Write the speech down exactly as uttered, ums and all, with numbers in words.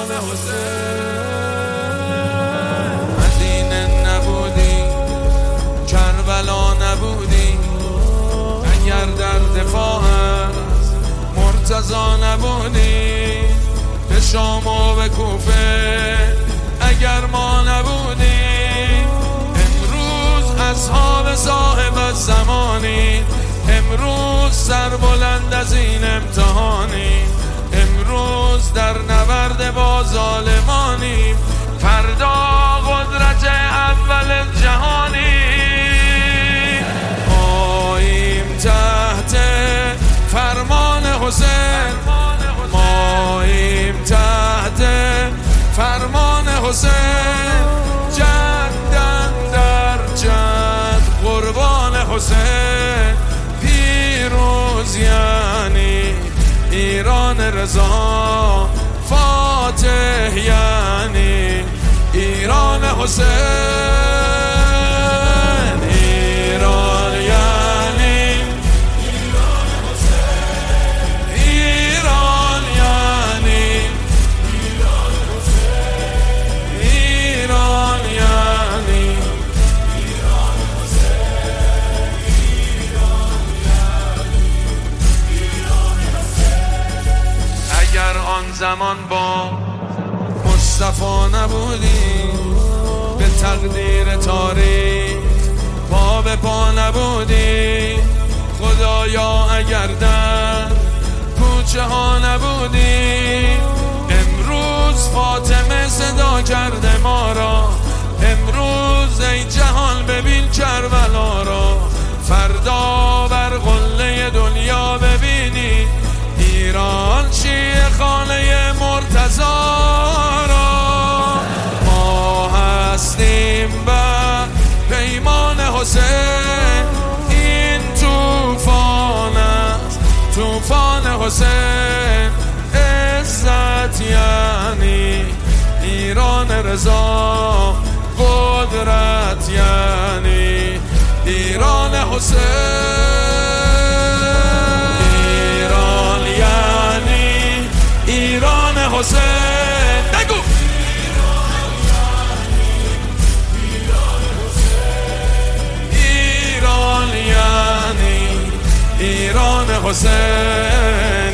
فرمان حسین. مدینه نبودی، کربلا نبودی، اگر در دفاع از مرتضی نبودی، به شام و به کوفه اگر ما نبودیم، امروز اصحاب صاحب الزمانی، امروز سربلند از این امتحانی، امروز در نبرد با ظالمانی، فردا قدرت اول جهانی. ماییم تحت فرمان حسین، ماییم تحت فرمان حسین، جدن در جد قربان حسین. پیروز یعنی ایران رضا، فاتح یعنی ایران حسین. ایران یعنی ایران حسین، ایران یعنی ایران حسین، ایران یعنی ایران حسین، ایران یعنی ایران حسین. اگر آن زمان با مصطفی نبودی، به تقدیر تاریخ پا به پا نبودی، خدایا اگر در کوچه ها نبودی، امروز فاطمه صدا کرده ما را، امروز ای جهان ببین کربلا را، فردا بر قله دنیا ببینی ایران شیعه خانه مرتضی را. ما هستیم بر پیمان حسین، این طوفان است طوفان حسین. عزت یعنی ایران رضا، قدرت یعنی ایران حسین. ایران یعنی ایران حسین. بگو ایران یعنی ایران حسین.